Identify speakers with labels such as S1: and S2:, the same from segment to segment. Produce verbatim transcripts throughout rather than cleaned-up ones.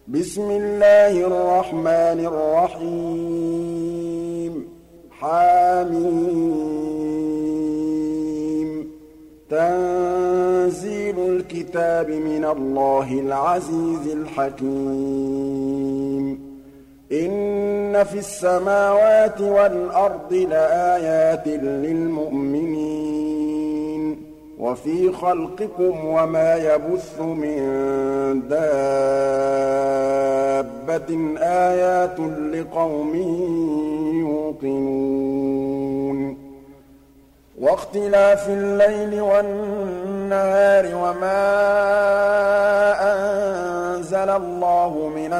S1: بسم الله الرحمن الرحيم حم تنزيل الكتاب من الله العزيز الحكيم إن في السماوات والأرض لآيات للمؤمنين وفي خلقكم وما يبث من دابة آيات لقوم يوقنون واختلاف الليل والنهار وما أنزل الله من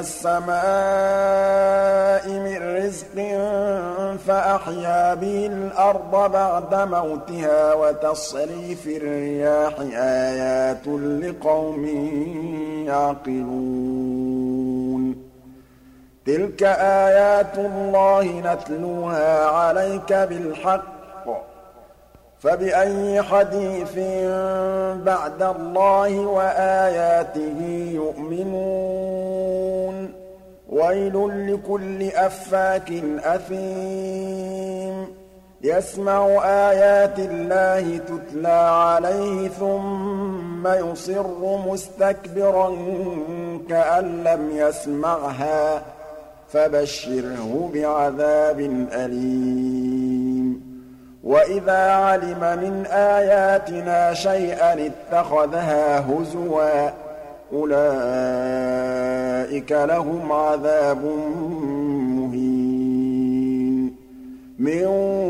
S1: السماء من رزق فأحيا به الأرض بعد موتها وتصريف الرياح آيات لقوم يعقلون تلك آيات الله نتلوها عليك بالحق فبأي حديث بعد الله وآياته يؤمنون ويل لكل أفاك أثيم يسمع آيات الله تتلى عليه ثم يصر مستكبرا كأن لم يسمعها فبشره بعذاب أليم وإذا علم من آياتنا شيئا اتخذها هزوا أولئك لهم عذاب مهين من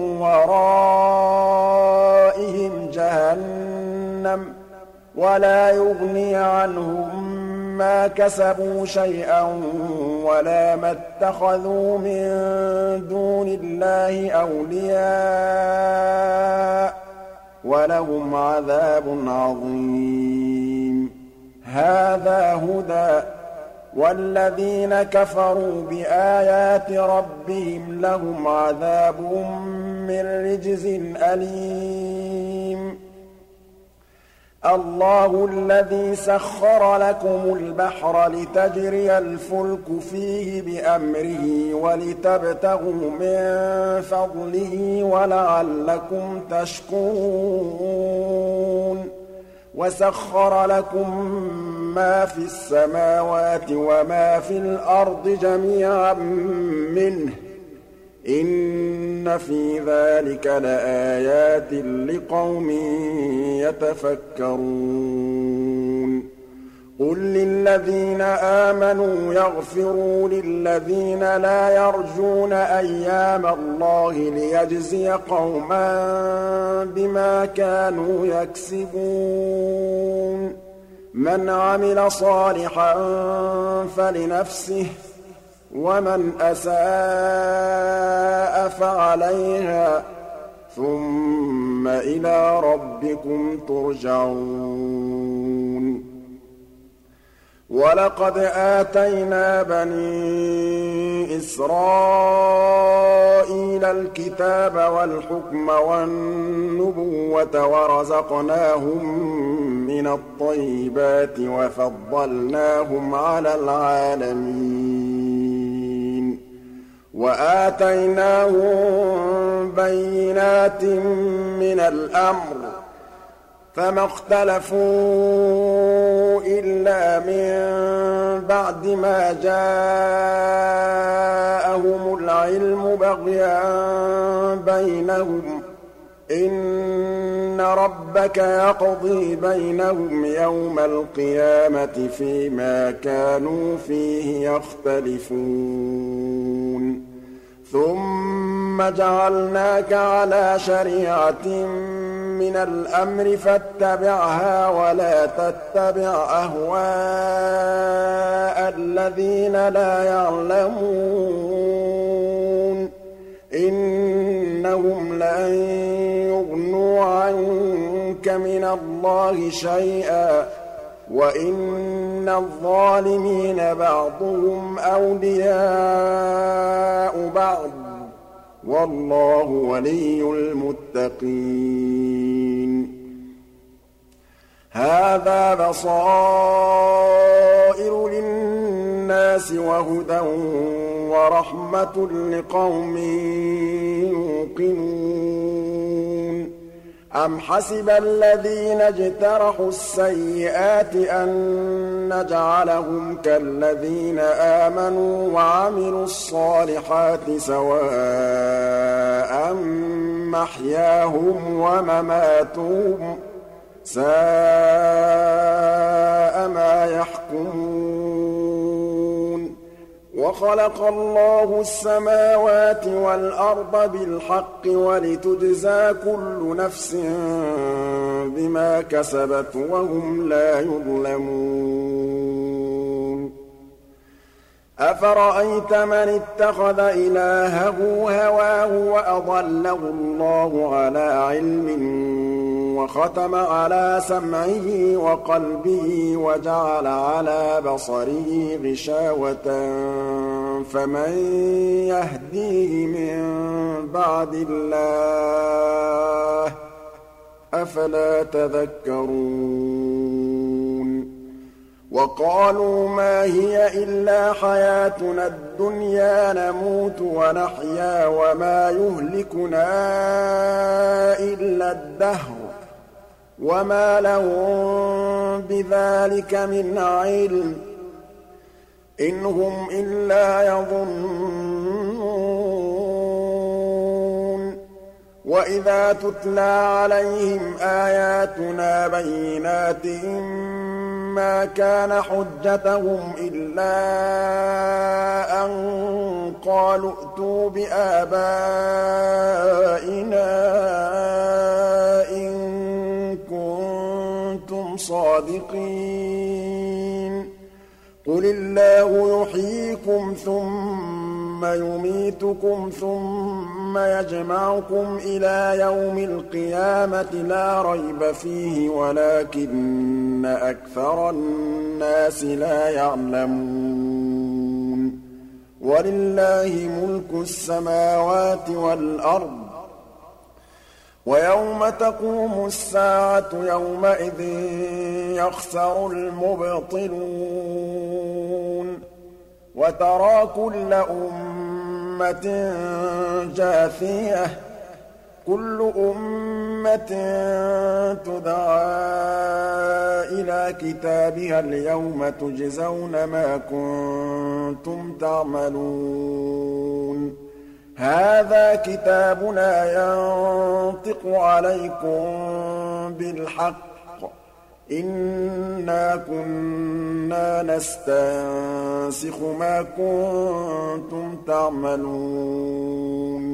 S1: ورائهم جهنم ولا يغني عنهم ما كسبوا شيئا ولا ما اتخذوا من دون الله أولياء ولهم عذاب عظيم هذا هدى والذين كفروا بآيات ربهم لهم عذاب من رجز أليم الله الذي سخر لكم البحر لتجري الفلك فيه بأمره ولتبتغوا من فضله ولعلكم تشكرون وسخر لكم ما في السماوات وما في الأرض جميعا منه إن في ذلك لآيات لقوم يتفكرون قل للذين آمنوا يغفروا للذين لا يرجون أيام الله ليجزي قوما بما كانوا يكسبون من عمل صالحا فلنفسه ومن أساء فعليها ثم إلى ربكم ترجعون ولقد آتينا بني إسرائيل الكتاب والحكم والنبوة ورزقناهم من الطيبات وفضلناهم على العالمين وآتيناهم بينات من الأمر فما اختلفوا إلا من بعد ما جاءهم العلم بغيا بينهم إن ربك يقضي بينهم يوم القيامة فيما كانوا فيه يختلفون ثم جعلناك على شريعة من الأمر فاتبعها ولا تتبع أهواء الذين لا يعلمون إنهم لن يغنوا عنك من الله شيئا وإن الظالمين بعضهم أولياء بعض والله ولي المتقين هذا بصائر للناس للناس وهدى ورحمة لقوم يوقنون أم حسب الذين اجترحوا السيئات أن نجعلهم كالذين آمنوا وعملوا الصالحات سواء محياهم ومماتهم ساء ما يحكمون وخلق الله السماوات والأرض بالحق ولتجزى كل نفس بما كسبت وهم لا يظلمون أفرأيت من اتخذ إلهه هواه وأضله الله على علم وختم على سمعه وقلبه وجعل على بصره غشاوة فمن يهديه من بعد الله أفلا تذكرون وقالوا ما هي إلا حياتنا الدنيا نموت ونحيا وما يهلكنا إلا الدهر وما لهم بذلك من علم إن هم إلا يظنون وإذا تتلى عليهم آياتنا بينات ما كان حجتهم إلا أن قالوا ائتوا بآبائنا إن كنتم صادقين قل الله يحييكم ثم يميتكم ثم يجمعكم إلى يوم القيامة لا ريب فيه ولكن أكثر الناس لا يعلمون ولله ملك السماوات والأرض ويوم تقوم الساعة يومئذ يخسر المبطلون وترى كل أمة جاثية كل أمة تدعى إلى كتابها اليوم تجزون ما كنتم تعملون هذا كتابنا ينطق عليكم بالحق إنا كنا نستنسخ ما كنتم تعملون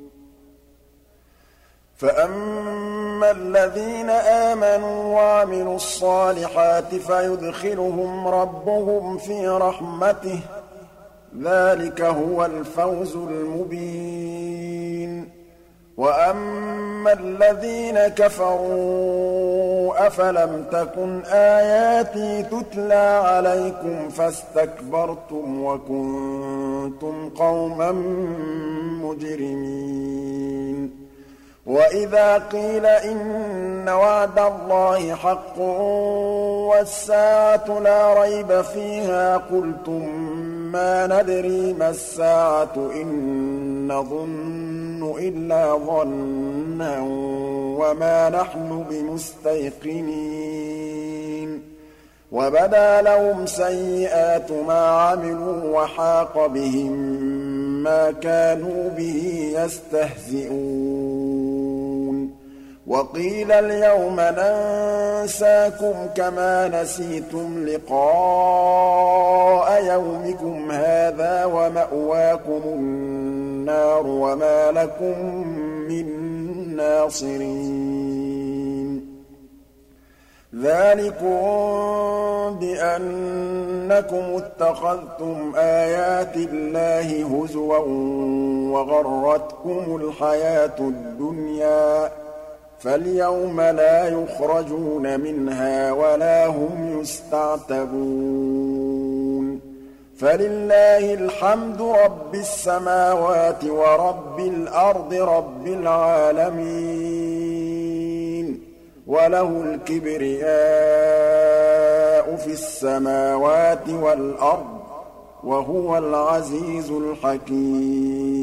S1: فأما الذين آمنوا وعملوا الصالحات فيدخلهم ربهم في رحمته ذلك هو الفوز المبين وأما الذين كفروا أفلم تكن آياتي تتلى عليكم فاستكبرتم وكنتم قوما مجرمين وإذا قيل إن وعد الله حق والساعة لا ريب فيها قلتم ما ندري ما الساعة إن نظن إلا ظنا وما نحن بمستيقنين وبدا لهم سيئات ما عملوا وحاق بهم ما كانوا به يستهزئون وقيل اليوم ننساكم كما نسيتم لقاء يومكم هذا ومأواكم النار وما لكم من ناصرين ذلكم بأنكم اتخذتم آيات الله هزوا وغرتكم الحياة الدنيا فاليوم لا يخرجون منها ولا هم يستعتبون فلله الحمد رب السماوات ورب الأرض رب العالمين وله الكبرياء في السماوات والأرض وَهُوَ الْعَزِيزُ الْحَكِيمُ